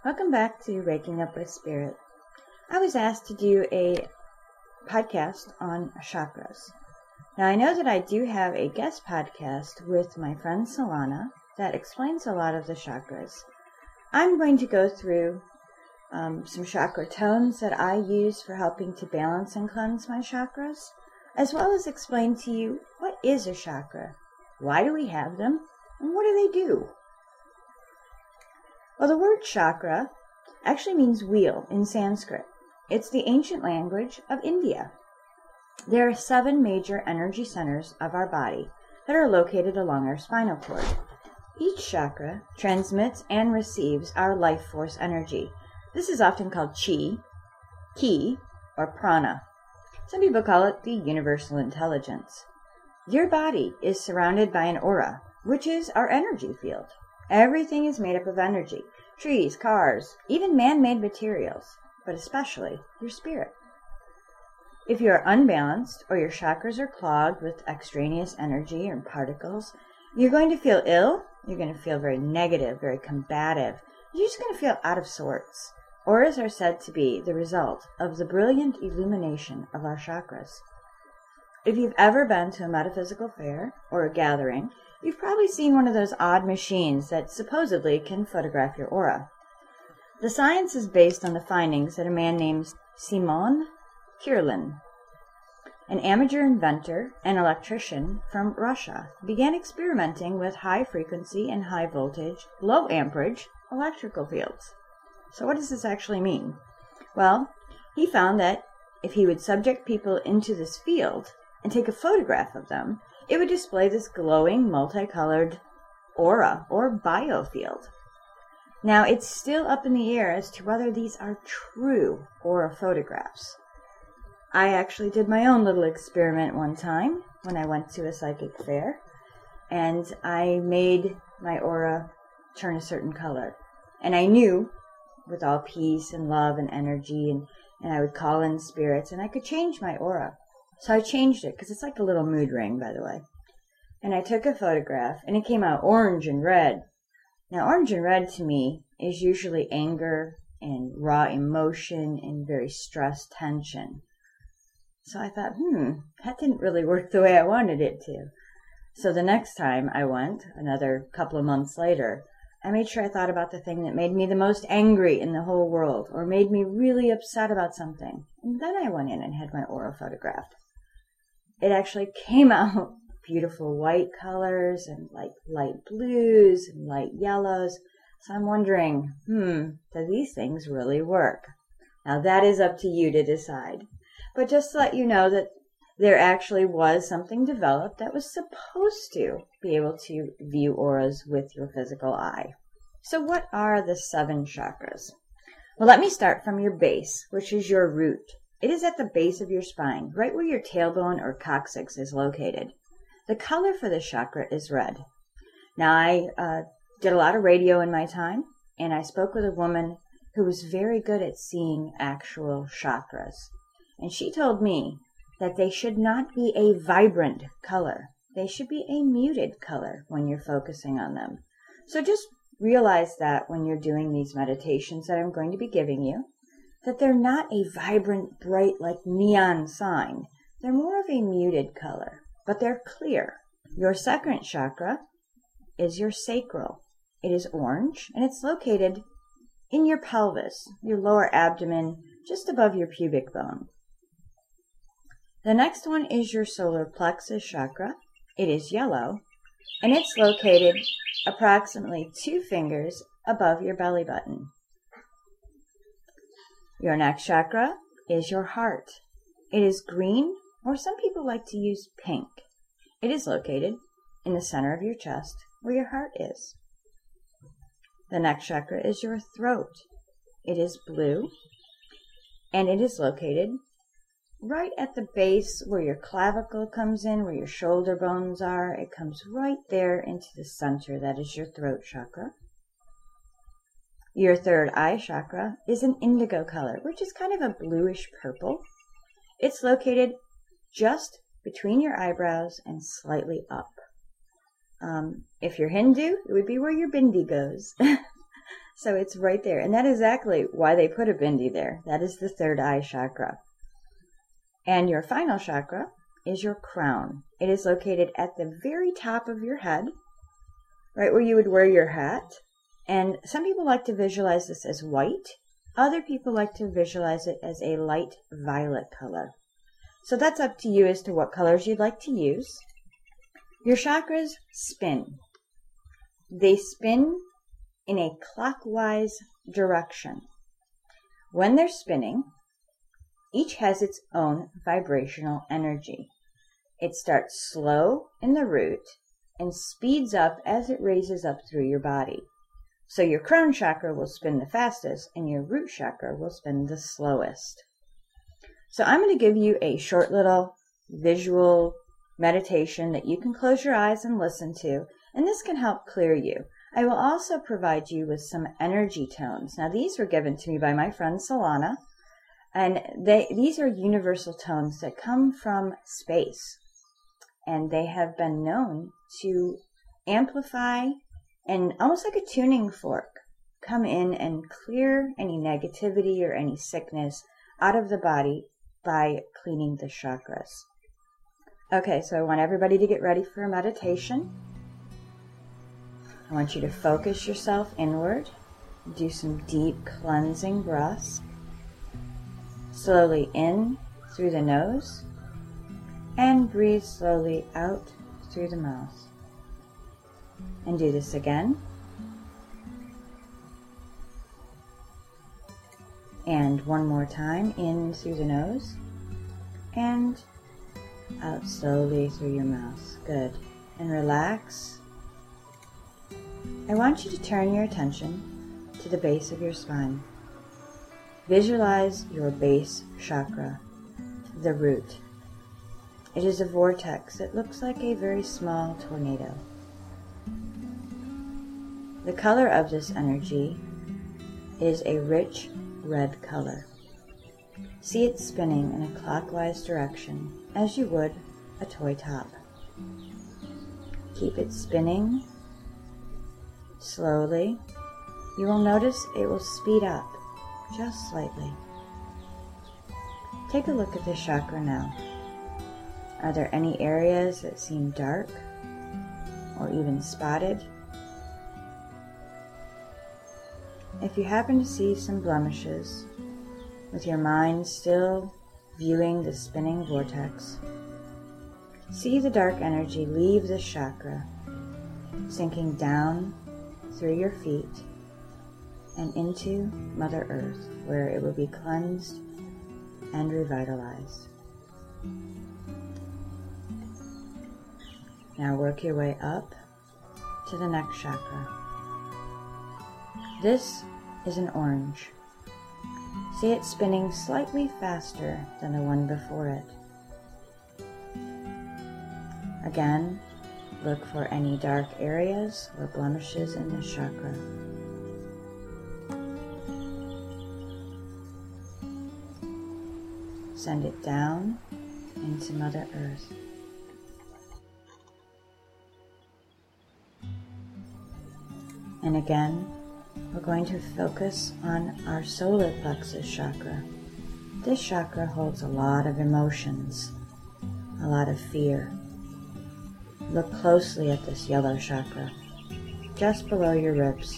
Welcome back to Waking Up with Spirit. I was asked to do a podcast on chakras. Now, I know that I do have a guest podcast with my friend Solana that explains a lot of the chakras. I'm going to go through some chakra tones that I use for helping to balance and cleanse my chakras, as well as explain to you what is a chakra, why do we have them, and what do they do? Well, the word chakra actually means wheel in Sanskrit. It's the ancient language of India. There are 7 major energy centers of our body that are located along our spinal cord. Each chakra transmits and receives our life force energy. This is often called chi, ki, or prana. Some people call it the universal intelligence. Your body is surrounded by an aura, which is our energy field. Everything is made up of energy. Trees, cars, even man-made materials, but especially your spirit. If you are unbalanced or your chakras are clogged with extraneous energy or particles, you're going to feel ill, you're going to feel very negative, very combative. You're just going to feel out of sorts. Auras are said to be the result of the brilliant illumination of our chakras. If you've ever been to a metaphysical fair or a gathering, you've probably seen one of those odd machines that supposedly can photograph your aura. The science is based on the findings that a man named Simon Kirlin, an amateur inventor and electrician from Russia, began experimenting with high frequency and high voltage, low amperage electrical fields. So what does this actually mean? Well, he found that if he would subject people into this field and take a photograph of them, it would display this glowing, multicolored aura or biofield. Now, it's still up in the air as to whether these are true aura photographs. I actually did my own little experiment one time when I went to a psychic fair, and I made my aura turn a certain color. And I knew, with all peace and love and energy, and I would call in spirits, and I could change my aura. So I changed it, because it's like a little mood ring, by the way. And I took a photograph, and it came out orange and red. Now, orange and red to me is usually anger and raw emotion and very stressed tension. So I thought, that didn't really work the way I wanted it to. So the next time I went, another couple of months later, I made sure I thought about the thing that made me the most angry in the whole world, or made me really upset about something. And then I went in and had my aura photographed. It actually came out beautiful white colors and like light blues and light yellows. So I'm wondering, do these things really work? Now that is up to you to decide. But just to let you know that there actually was something developed that was supposed to be able to view auras with your physical eye. So what are the 7 chakras? Well, let me start from your base, which is your root. It is at the base of your spine, right where your tailbone or coccyx is located. The color for this chakra is red. Now, I did a lot of radio in my time, and I spoke with a woman who was very good at seeing actual chakras. And she told me that they should not be a vibrant color. They should be a muted color when you're focusing on them. So just realize that when you're doing these meditations that I'm going to be giving you, that they're not a vibrant, bright, like neon sign. They're more of a muted color, but they're clear. Your second chakra is your sacral. It is orange, and it's located in your pelvis, your lower abdomen, just above your pubic bone. The next one is your solar plexus chakra. It is yellow, and it's located approximately 2 fingers above your belly button. Your next chakra is your heart. It is green, or some people like to use pink. It is located in the center of your chest where your heart is. The next chakra is your throat. It is blue, and it is located right at the base where your clavicle comes in, where your shoulder bones are. It comes right there into the center. That is your throat chakra. Your third eye chakra is an indigo color, which is kind of a bluish purple. It's located just between your eyebrows and slightly up. If you're Hindu, it would be where your bindi goes. So it's right there. And that is exactly why they put a bindi there. That is the third eye chakra. And your final chakra is your crown. It is located at the very top of your head, right where you would wear your hat. And some people like to visualize this as white. Other people like to visualize it as a light violet color. So that's up to you as to what colors you'd like to use. Your chakras spin. They spin in a clockwise direction. When they're spinning, each has its own vibrational energy. It starts slow in the root and speeds up as it raises up through your body. So your crown chakra will spin the fastest and your root chakra will spin the slowest. So I'm going to give you a short little visual meditation that you can close your eyes and listen to, and this can help clear you. I will also provide you with some energy tones. Now these were given to me by my friend Solana, and these are universal tones that come from space, and they have been known to amplify and almost like a tuning fork, come in and clear any negativity or any sickness out of the body by cleaning the chakras. Okay, so I want everybody to get ready for a meditation. I want you to focus yourself inward. Do some deep cleansing breaths. Slowly in through the nose and breathe slowly out through the mouth. And do this again. And one more time, in through the nose and out slowly through your mouth. Good. And relax. I want you to turn your attention to the base of your spine. Visualize your base chakra, the root. It is a vortex that looks like a very small tornado. The color of this energy is a rich red color. See it spinning in a clockwise direction as you would a toy top. Keep it spinning slowly. You will notice it will speed up just slightly. Take a look at the chakra now. Are there any areas that seem dark or even spotted? If you happen to see some blemishes, with your mind still viewing the spinning vortex, see the dark energy leave this chakra, sinking down through your feet and into Mother Earth, where it will be cleansed and revitalized. Now work your way up to the next chakra. This is an orange. See it spinning slightly faster than the one before it. Again, look for any dark areas or blemishes in this chakra. Send it down into Mother Earth. And again, we're going to focus on our solar plexus chakra. This chakra holds a lot of emotions, a lot of fear. Look closely at this yellow chakra, just below your ribs.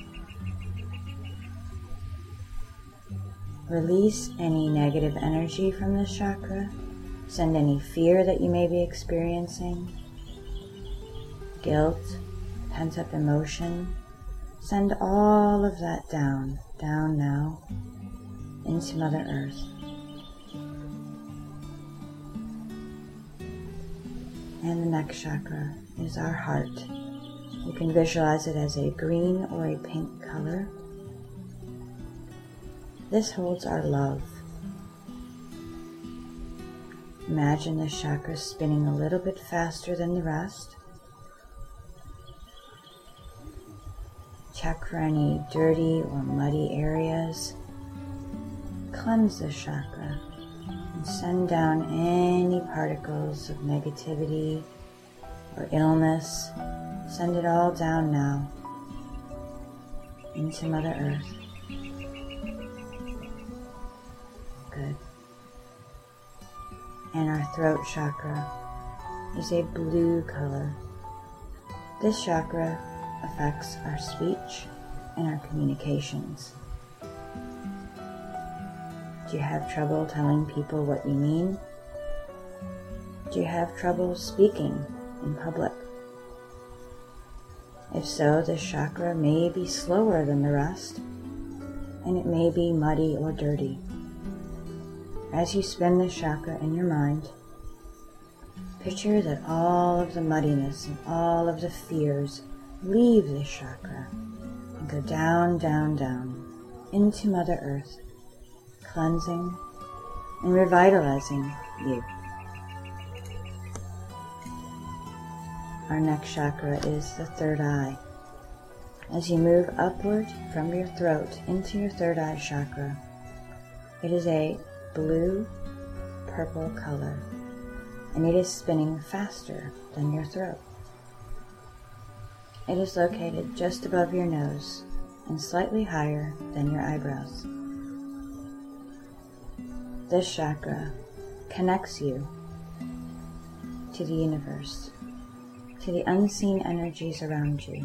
Release any negative energy from this chakra. Send any fear that you may be experiencing, guilt, pent-up emotion. Send all of that down now, into Mother Earth. And the next chakra is our heart. You can visualize it as a green or a pink color. This holds our love. Imagine this chakra spinning a little bit faster than the rest. Check for any dirty or muddy areas. Cleanse this chakra and send down any particles of negativity or illness. Send it all down now. into Mother Earth. Good. And our throat chakra is a blue color. This chakra affects our speech and our communications. Do you have trouble telling people what you mean? Do you have trouble speaking in public? If so, this chakra may be slower than the rest, and it may be muddy or dirty. As you spin this chakra in your mind, picture that all of the muddiness and all of the fears leave this chakra and go down, down, down into Mother Earth, cleansing and revitalizing you. Our next chakra is the third eye. As you move upward from your throat into your third eye chakra, it is a blue-purple color, and it is spinning faster than your throat. It is located just above your nose and slightly higher than your eyebrows. This chakra connects you to the universe, to the unseen energies around you.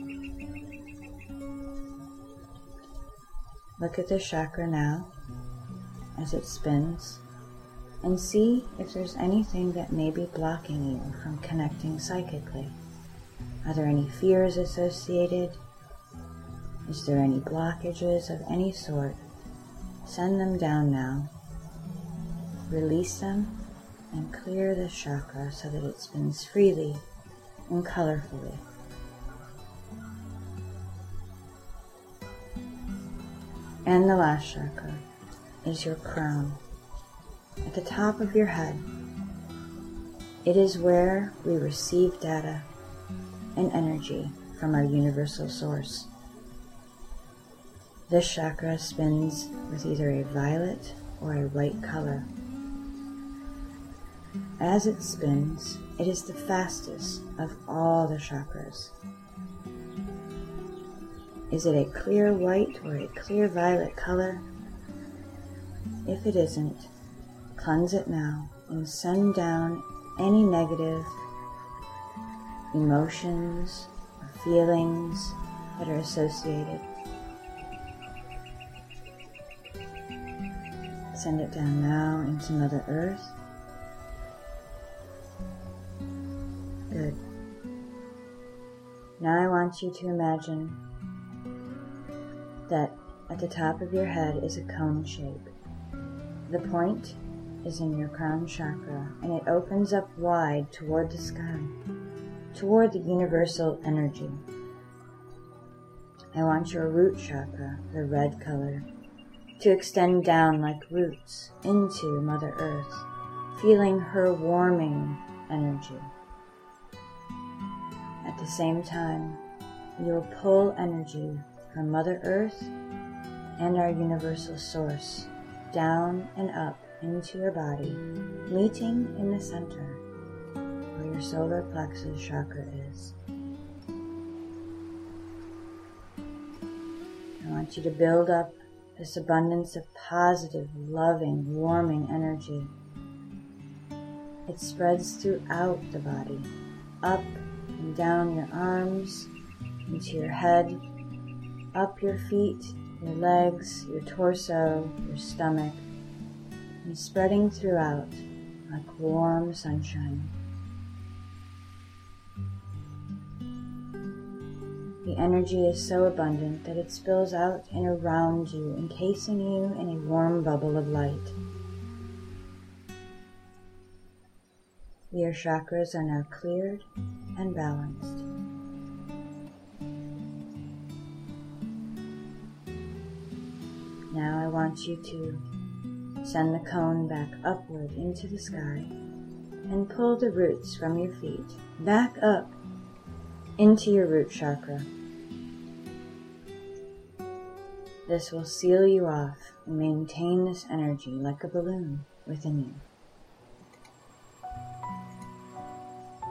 Look at this chakra now as it spins and see if there's anything that may be blocking you from connecting psychically. Are there any fears associated? Is there any blockages of any sort? Send them down now. Release them and clear this chakra so that it spins freely and colorfully. And the last chakra is your crown, at the top of your head. It is where we receive data and energy from our universal source. This chakra spins with either a violet or a white color. As it spins, it is the fastest of all the chakras. Is it a clear white or a clear violet color? If it isn't, cleanse it now and send down any negative emotions or feelings that are associated. Send it down now into Mother Earth. Good. Now I want you to imagine that at the top of your head is a cone shape. The point is in your crown chakra, and it opens up wide toward the sky, toward the universal energy. I want your root chakra, the red color, to extend down like roots into Mother Earth, feeling her warming energy. At the same time, you will pull energy from Mother Earth and our universal source down and up into your body, meeting in the center where your solar plexus chakra is. I want you to build up this abundance of positive, loving, warming energy. It spreads throughout the body, up and down your arms, into your head, up your feet, your legs, your torso, your stomach, and spreading throughout like warm sunshine. The energy is so abundant that it spills out and around you, encasing you in a warm bubble of light. Your chakras are now cleared and balanced. Now I want you to send the cone back upward into the sky and pull the roots from your feet back up into your root chakra. This will seal you off and maintain this energy like a balloon within you.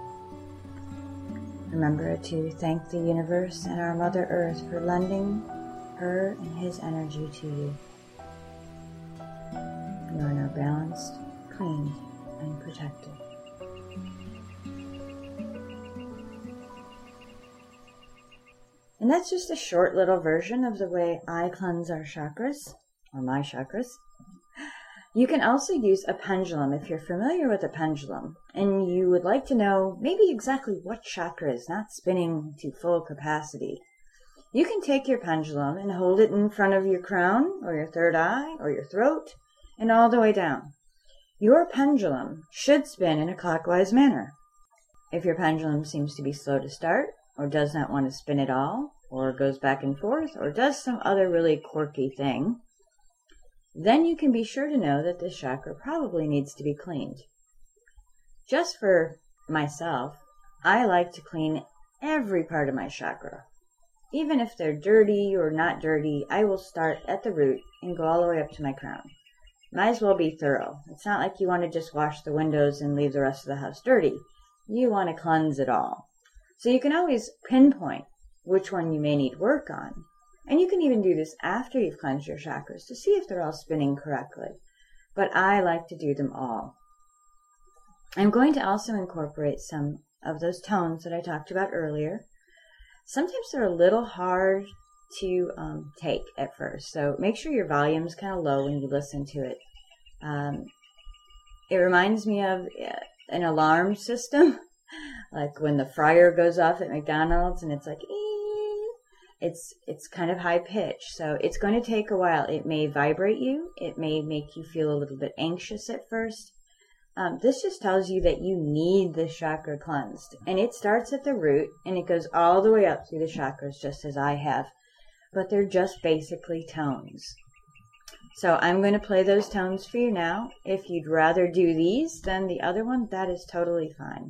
Remember to thank the universe and our Mother Earth for lending her and his energy to you. You are now balanced, cleaned, and protected. And that's just a short little version of the way I cleanse our chakras, or my chakras. You can also use a pendulum if you're familiar with a pendulum and you would like to know maybe exactly what chakra is not spinning to full capacity. You can take your pendulum and hold it in front of your crown or your third eye or your throat and all the way down. Your pendulum should spin in a clockwise manner. If your pendulum seems to be slow to start or does not want to spin at all or goes back and forth or does some other really quirky thing, then you can be sure to know that this chakra probably needs to be cleaned. Just for myself, I like to clean every part of my chakra. Even if they're dirty or not dirty, I will start at the root and go all the way up to my crown. Might as well be thorough. It's not like you want to just wash the windows and leave the rest of the house dirty. You want to cleanse it all. So you can always pinpoint which one you may need work on. And you can even do this after you've cleansed your chakras to see if they're all spinning correctly. But I like to do them all. I'm going to also incorporate some of those tones that I talked about earlier. Sometimes they're a little hard to take at first, so make sure your volume's kind of low when you listen to it. It reminds me of an alarm system, like when the fryer goes off at McDonald's and it's like, it's kind of high pitched, so it's going to take a while. It may vibrate you. It may make you feel a little bit anxious at first. This just tells you that you need the chakra cleansed. And it starts at the root and it goes all the way up through the chakras, just as I have. But they're just basically tones. So I'm going to play those tones for you now. If you'd rather do these than the other one, that is totally fine.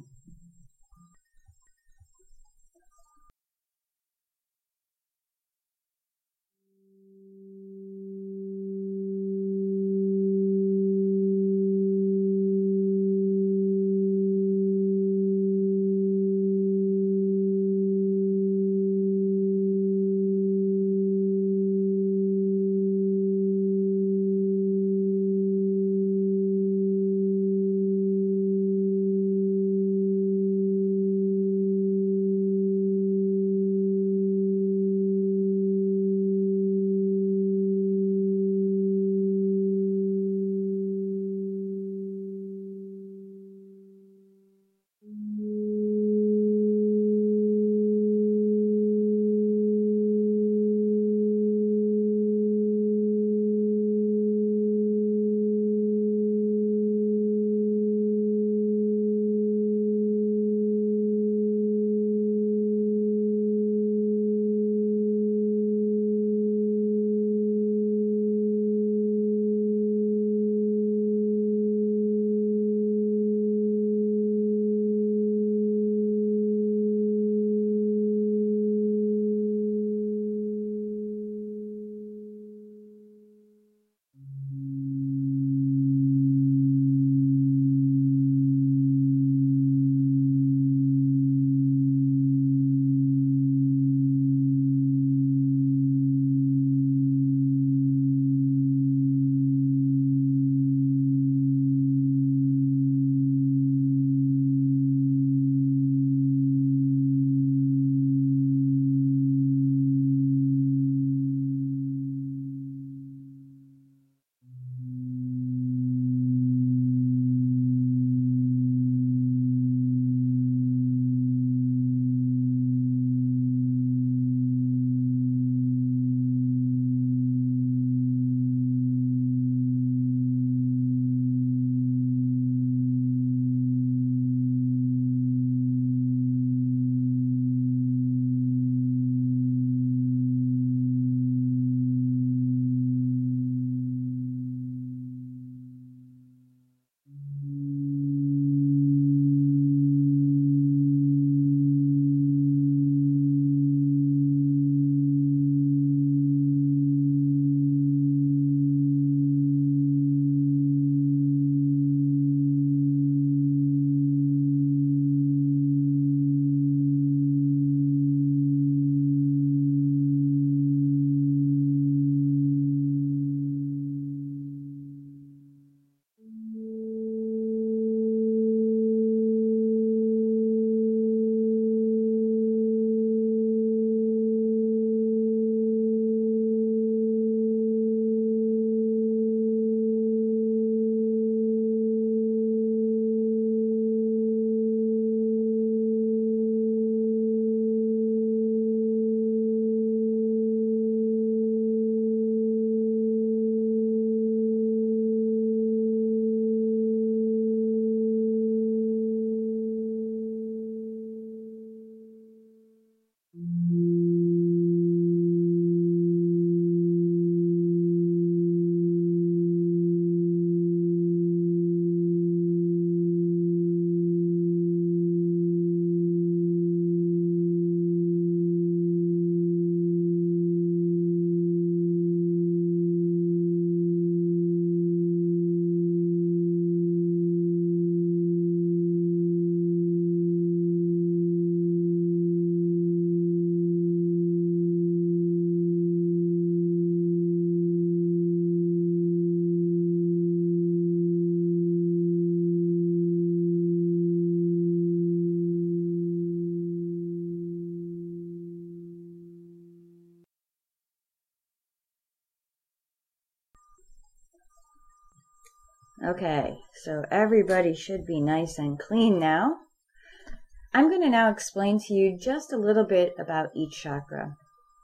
Okay, so everybody should be nice and clean now. I'm going to now explain to you just a little bit about each chakra.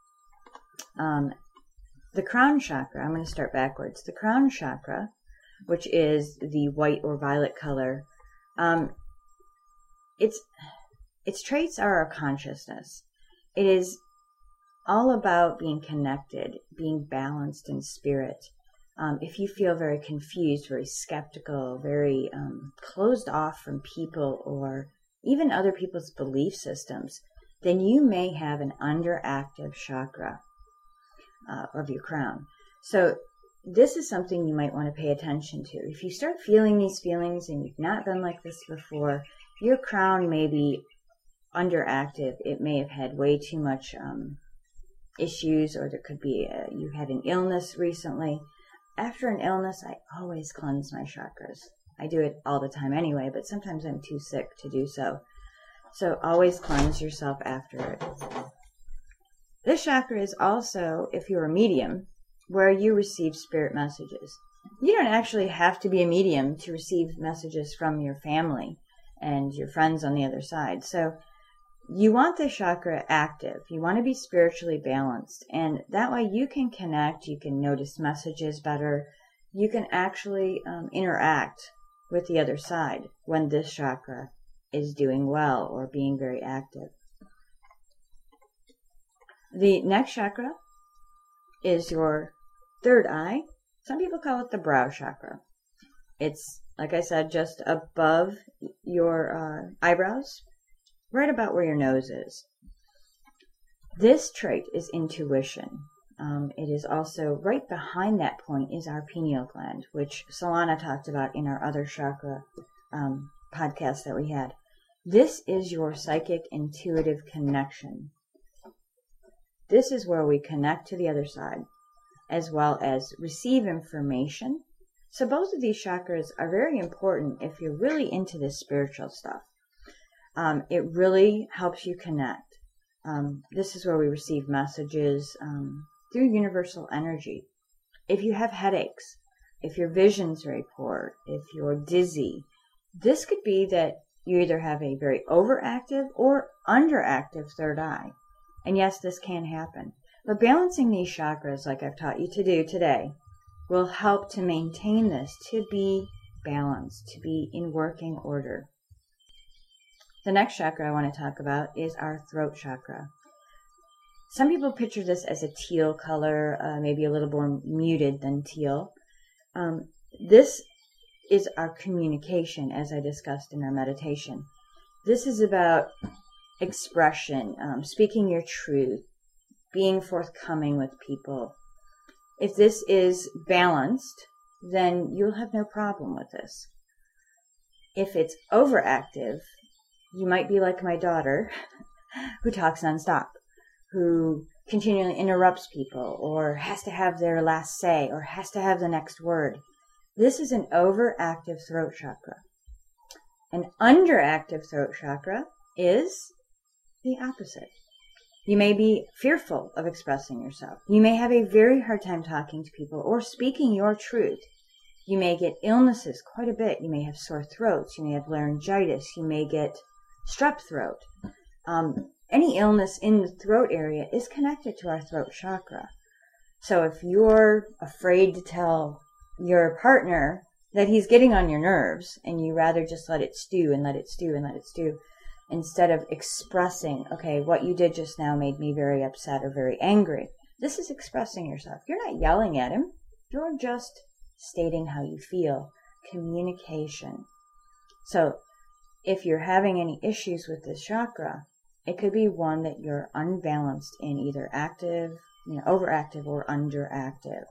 The crown chakra, I'm going to start backwards. The crown chakra, which is the white or violet color, its traits are our consciousness. It is all about being connected, being balanced in spirit. If you feel very confused, very skeptical, very closed off from people or even other people's belief systems, then you may have an underactive chakra of your crown. So this is something you might want to pay attention to. If you start feeling these feelings and you've not been like this before, your crown may be underactive. It may have had way too much issues, or there could be you had an illness recently. After an illness, I always cleanse my chakras. I do it all the time anyway, but sometimes I'm too sick to do so. So always cleanse yourself after it. This chakra is also, if you're a medium, where you receive spirit messages. You don't actually have to be a medium to receive messages from your family and your friends on the other side. So you want this chakra active. You want to be spiritually balanced. And that way you can connect, you can notice messages better. You can actually interact with the other side when this chakra is doing well or being very active. The next chakra is your third eye. Some people call it the brow chakra. It's, like I said, just above your eyebrows, right about where your nose is. This trait is intuition. It is also right behind that point is our pineal gland, which Solana talked about in our other chakra podcast that we had. This is your psychic intuitive connection. This is where we connect to the other side, as well as receive information. So both of these chakras are very important if you're really into this spiritual stuff. It really helps you connect. This is where we receive messages through universal energy. If you have headaches, if your vision's very poor, if you're dizzy, this could be that you either have a very overactive or underactive third eye. And yes, this can happen. But balancing these chakras, like I've taught you to do today, will help to maintain this, to be balanced, to be in working order. The next chakra I want to talk about is our throat chakra. Some people picture this as a teal color, maybe a little more muted than teal. This is our communication, as I discussed in our meditation. This is about expression, speaking your truth, being forthcoming with people. If this is balanced, then you'll have no problem with this. If it's overactive, you might be like my daughter, who talks nonstop, who continually interrupts people, or has to have their last say, or has to have the next word. This is an overactive throat chakra. An underactive throat chakra is the opposite. You may be fearful of expressing yourself. You may have a very hard time talking to people or speaking your truth. You may get illnesses quite a bit. You may have sore throats. You may have laryngitis. You may get strep throat. Any illness in the throat area is connected to our throat chakra. So if you're afraid to tell your partner that he's getting on your nerves and you rather just let it stew and let it stew and let it stew, instead of expressing, okay, what you did just now made me very upset or very angry. This is expressing yourself. You're not yelling at him. You're just stating how you feel. Communication. So if you're having any issues with this chakra, it could be one that you're unbalanced in, either active, overactive or underactive.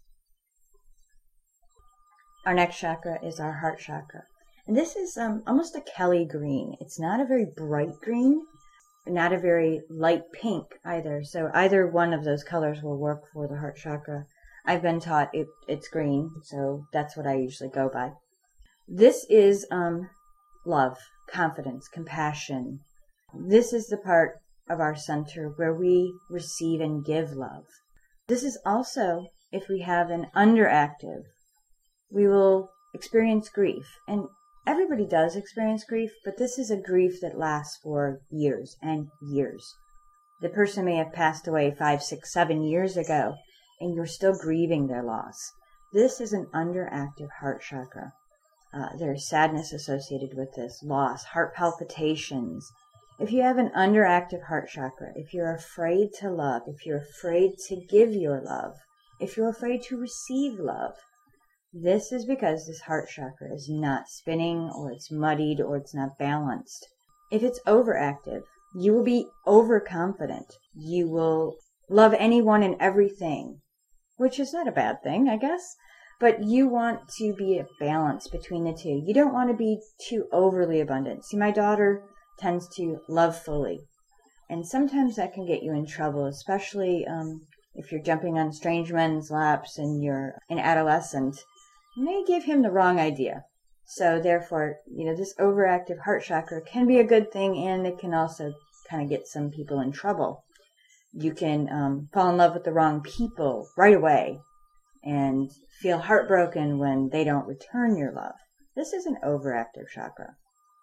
Our next chakra is our heart chakra. And this is almost a Kelly green. It's not a very bright green, not a very light pink either. So either one of those colors will work for the heart chakra. I've been taught it's green, so that's what I usually go by. This is love, confidence, compassion. This is the part of our center where we receive and give love. This is also, if we have an underactive, we will experience grief. And everybody does experience grief, but this is a grief that lasts for years and years. The person may have passed away 5, 6, 7 years ago, and you're still grieving their loss. This is an underactive heart chakra. There's sadness associated with this, loss, heart palpitations. If you have an underactive heart chakra, if you're afraid to love, if you're afraid to give your love, if you're afraid to receive love, this is because this heart chakra is not spinning, or it's muddied, or it's not balanced. If it's overactive, you will be overconfident. You will love anyone and everything, which is not a bad thing, I guess. But you want to be a balance between the two. You don't want to be too overly abundant. See, my daughter tends to love fully. And sometimes that can get you in trouble, especially if you're jumping on strange men's laps and you're an adolescent. You may give him the wrong idea. So therefore, this overactive heart chakra can be a good thing, and it can also kind of get some people in trouble. You can fall in love with the wrong people right away and feel heartbroken when they don't return your love. This is an overactive chakra.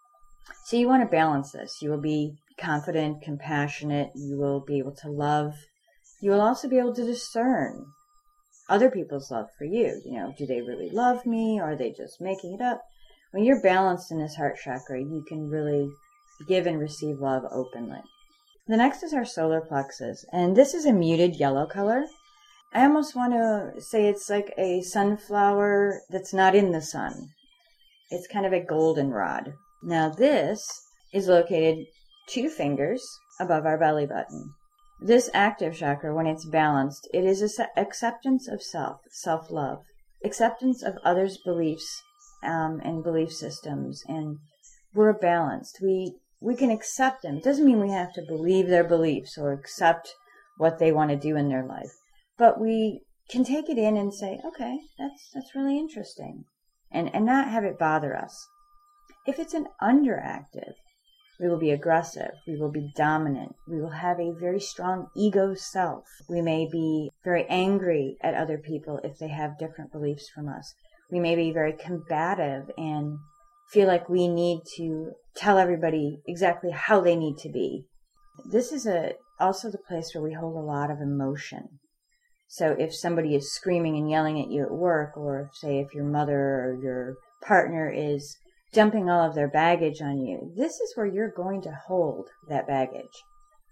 So you want to balance this. You will be confident, compassionate. You will be able to love. You will also be able to discern other people's love for you. Do they really love me, or are they just making it up? When you're balanced in this heart chakra, you can really give and receive love openly. The next is our solar plexus, and this is a muted yellow color. I almost want to say it's like a sunflower that's not in the sun. It's kind of a goldenrod. Now this is located 2 fingers above our belly button. This active chakra, when it's balanced, it is acceptance of self, self-love, acceptance of others' beliefs and belief systems, and we're balanced. We can accept them. It doesn't mean we have to believe their beliefs or accept what they want to do in their life. But we can take it in and say, okay, that's really interesting, and not have it bother us. If it's an underactive, we will be aggressive, we will be dominant, we will have a very strong ego self. We may be very angry at other people if they have different beliefs from us. We may be very combative and feel like we need to tell everybody exactly how they need to be. This is also the place where we hold a lot of emotion. So if somebody is screaming and yelling at you at work, or say if your mother or your partner is dumping all of their baggage on you, this is where you're going to hold that baggage.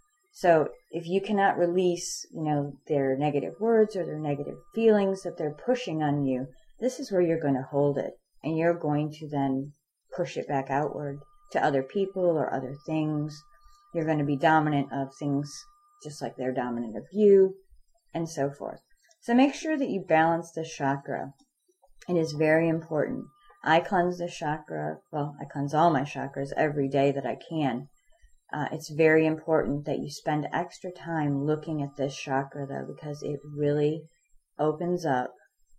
So if you cannot release, their negative words or their negative feelings that they're pushing on you, this is where you're going to hold it. And you're going to then push it back outward to other people or other things. You're going to be dominant of things just like they're dominant of you, and so forth. So make sure that you balance this chakra. It is very important. I cleanse this chakra. Well, I cleanse all my chakras every day that I can. It's very important that you spend extra time looking at this chakra, though, because it really opens up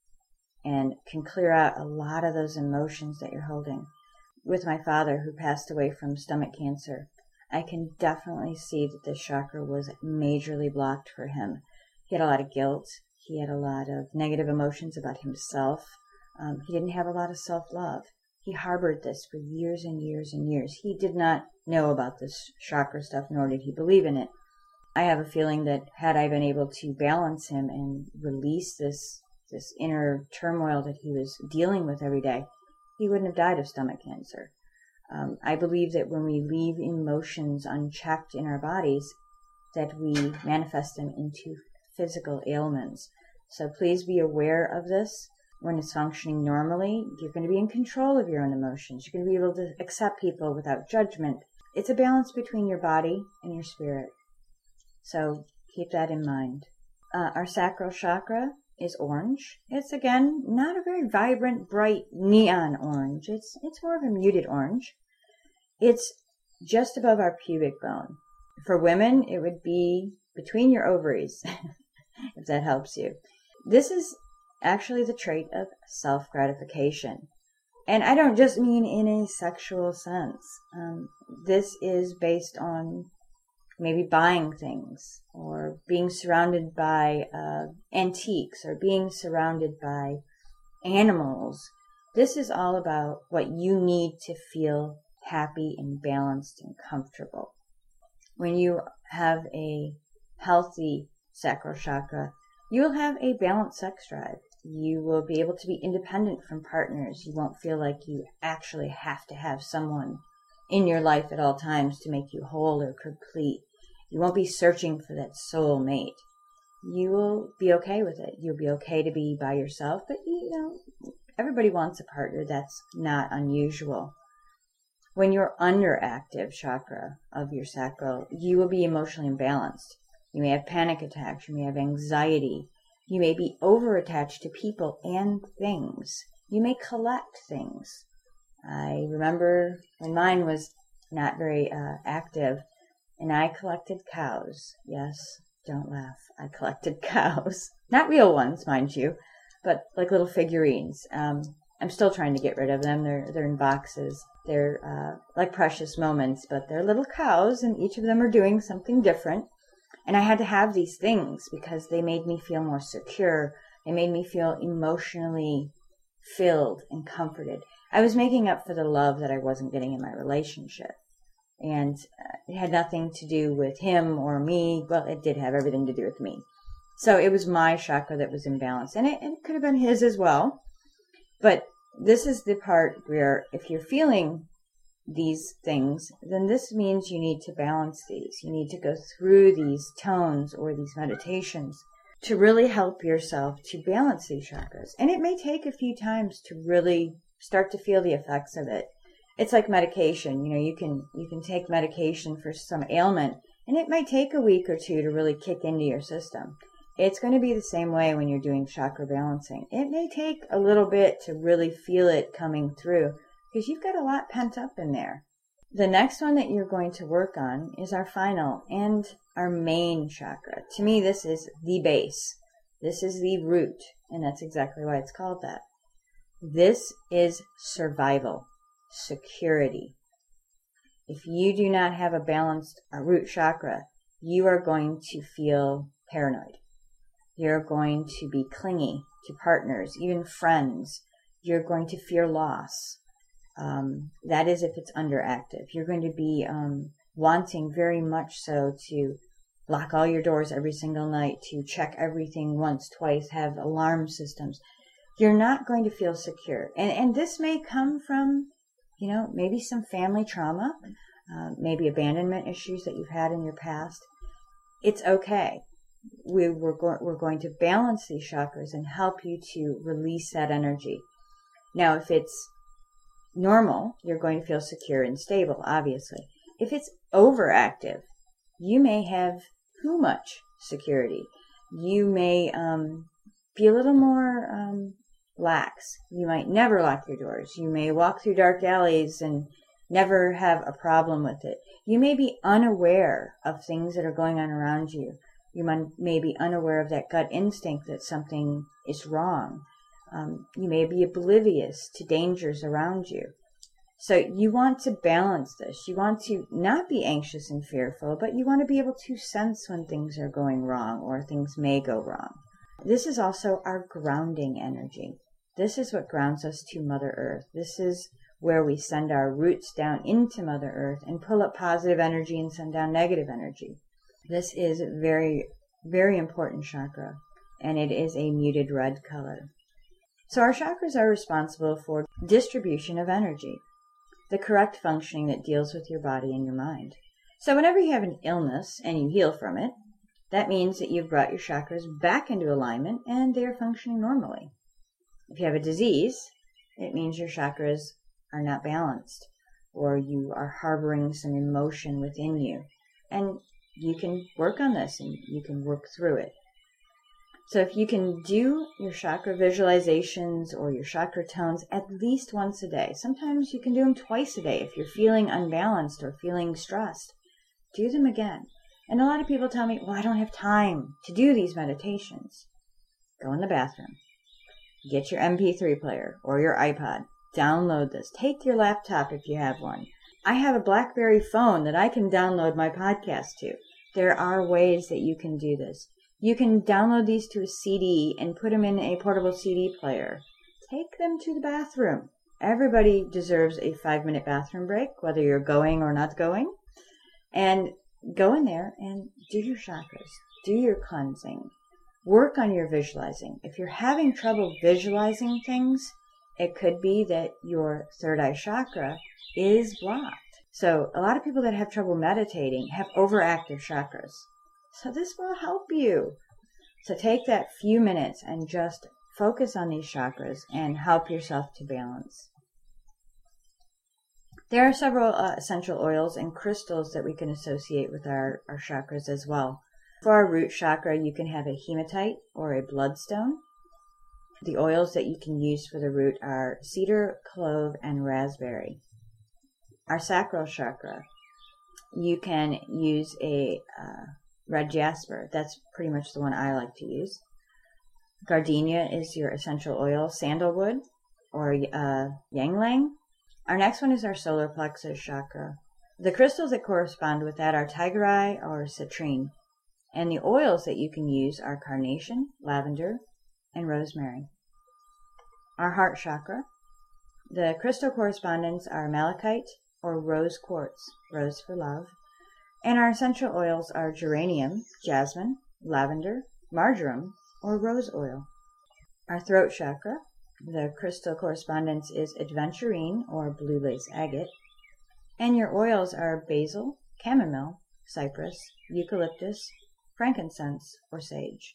and can clear out a lot of those emotions that you're holding. With my father, who passed away from stomach cancer, I can definitely see that this chakra was majorly blocked for him. He had a lot of guilt. He had a lot of negative emotions about himself. He didn't have a lot of self-love. He harbored this for years and years and years. He did not know about this chakra stuff, nor did he believe in it. I have a feeling that had I been able to balance him and release this inner turmoil that he was dealing with every day, he wouldn't have died of stomach cancer. I believe that when we leave emotions unchecked in our bodies, that we manifest them into physical ailments. So please be aware of this. When it's functioning normally, you're going to be in control of your own emotions. You're going to be able to accept people without judgment. It's a balance between your body and your spirit. So keep that in mind. Our sacral chakra is orange. It's, again, not a very vibrant, bright, neon orange. It's more of a muted orange. It's just above our pubic bone. For women, it would be between your ovaries, if that helps you. This is actually the trait of self-gratification. And I don't just mean in a sexual sense. This is based on maybe buying things, or being surrounded by antiques, or being surrounded by animals, This is all about what you need to feel happy and balanced and comfortable. When you have a healthy sacral chakra, you will have a balanced sex drive. You will be able to be independent from partners. You won't feel like you actually have to have someone in your life at all times to make you whole or complete. You won't be searching for that soul mate. You will be okay with it. You'll be okay to be by yourself, but everybody wants a partner. That's not unusual. When you're underactive chakra of your sacral, you will be emotionally imbalanced. You may have panic attacks. You may have anxiety. You may be over-attached to people and things. You may collect things. I remember when mine was not very active, and I collected cows. Yes, don't laugh. I collected cows. Not real ones, mind you, but like little figurines. I'm still trying to get rid of them. They're in boxes. They're like precious moments, but they're little cows, and each of them are doing something different. And I had to have these things because they made me feel more secure. They made me feel emotionally filled and comforted. I was making up for the love that I wasn't getting in my relationship. And it had nothing to do with him or me. Well, it did have everything to do with me. So it was my chakra that was imbalanced. And it could have been his as well. But this is the part where if you're feeling these things, then this means you need to balance these. You need to go through these tones or these meditations to really help yourself to balance these chakras. And it may take a few times to really start to feel the effects of it. It's like medication. You can take medication for some ailment, and it might take a week or two to really kick into your system. It's going to be the same way when you're doing chakra balancing. It may take a little bit to really feel it coming through, because you've got a lot pent up in there. The next one that you're going to work on is our final and our main chakra. To me, this is the base. This is the root, and that's exactly why it's called that. This is survival, security. If you do not have a balanced root chakra, you are going to feel paranoid. You're going to be clingy to partners, even friends. You're going to fear loss. That is if it's underactive. You're going to be wanting very much so to lock all your doors every single night, to check everything once, twice, have alarm systems. You're not going to feel secure. And this may come from, maybe some family trauma, maybe abandonment issues that you've had in your past. It's okay. We're going to balance these chakras and help you to release that energy. Now, if it's normal, you're going to feel secure and stable, obviously. If it's overactive, you may have too much security. You may be a little more lax. You might never lock your doors. You may walk through dark alleys and never have a problem with it. You may be unaware of things that are going on around you. You may be unaware of that gut instinct that something is wrong. You may be oblivious to dangers around you. So you want to balance this. You want to not be anxious and fearful, but you want to be able to sense when things are going wrong or things may go wrong. This is also our grounding energy. This is what grounds us to Mother Earth. This is where we send our roots down into Mother Earth and pull up positive energy and send down negative energy. This is very, very important chakra, and it is a muted red color. So our chakras are responsible for distribution of energy, the correct functioning that deals with your body and your mind. So whenever you have an illness and you heal from it, that means that you've brought your chakras back into alignment and they're functioning normally. If you have a disease, it means your chakras are not balanced, or you are harboring some emotion within you. And you can work on this and you can work through it. So if you can do your chakra visualizations or your chakra tones at least once a day, sometimes you can do them twice a day if you're feeling unbalanced or feeling stressed, do them again. And a lot of people tell me, well, I don't have time to do these meditations. Go in the bathroom. Get your MP3 player or your iPod. Download this. Take your laptop if you have one. I have a BlackBerry phone that I can download my podcast to. There are ways that you can do this. You can download these to a CD and put them in a portable CD player. take them to the bathroom. Everybody deserves a 5-minute bathroom break, whether you're going or not going. And go in there and do your chakras, do your cleansing, work on your visualizing. If you're having trouble visualizing things, it could be that your third eye chakra is blocked. So a lot of people that have trouble meditating have overactive chakras. So this will help you. So take that few minutes and just focus on these chakras and help yourself to balance. There are several essential oils and crystals that we can associate with our chakras as well. For our root chakra, you can have a hematite or a bloodstone. The oils that you can use for the root are cedar, clove, and raspberry. Our sacral chakra, you can use a red jasper. That's pretty much the one I like to use. Gardenia is your essential oil, sandalwood, or ylang-ylang. Our next one is our solar plexus chakra. The crystals that correspond with that are tigerite or citrine. And the oils that you can use are carnation, lavender, and rosemary. Our heart chakra. The crystal correspondents are malachite or rose quartz, rose for love. And our essential oils are geranium, jasmine, lavender, marjoram, or rose oil. Our throat chakra. The crystal correspondence is adventurine or blue lace agate. And your oils are basil, chamomile, cypress, eucalyptus, frankincense, or sage.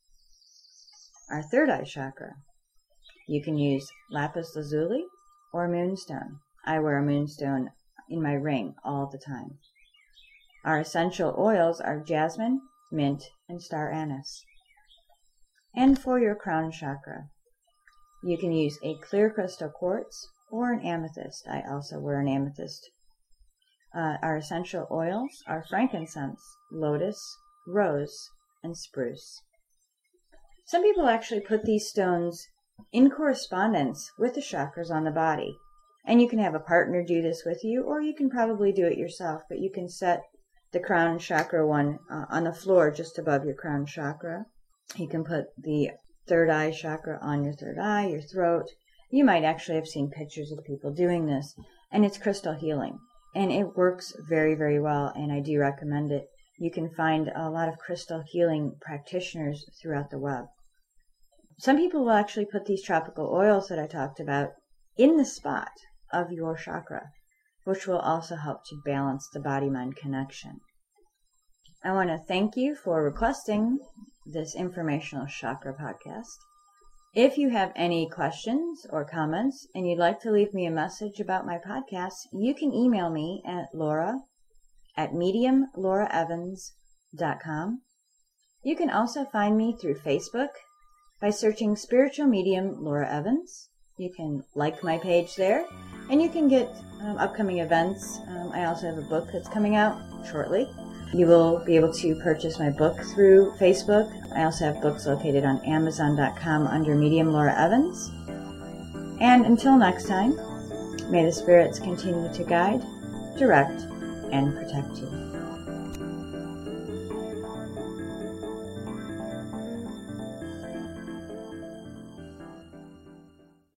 Our third eye chakra. You can use lapis lazuli or moonstone. I wear a moonstone in my ring all the time. Our essential oils are jasmine, mint, and star anise. And for your crown chakra, you can use a clear crystal quartz or an amethyst. I also wear an amethyst. Our essential oils are frankincense, lotus, rose, and spruce. Some people actually put these stones in correspondence with the chakras on the body. And you can have a partner do this with you, or you can probably do it yourself, but you can set the crown chakra one on the floor just above your crown chakra. You can put the third eye chakra on your third eye, your throat. You might actually have seen pictures of people doing this, and it's crystal healing. And it works very, very well, and I do recommend it. You can find a lot of crystal healing practitioners throughout the web. Some people will actually put these tropical oils that I talked about in the spot of your chakra, which will also help to balance the body-mind connection. I want to thank you for requesting this informational chakra podcast. If you have any questions or comments and you'd like to leave me a message about my podcast, you can email me at laura@mediumlauraevans.com. You can also find me through Facebook by searching Spiritual Medium Laura Evans. You can like my page there, and you can get upcoming events. I also have a book that's coming out shortly. You will be able to purchase my book through Facebook. I also have books located on Amazon.com under Medium Laura Evans. And until next time, may the spirits continue to guide, direct, and protect you.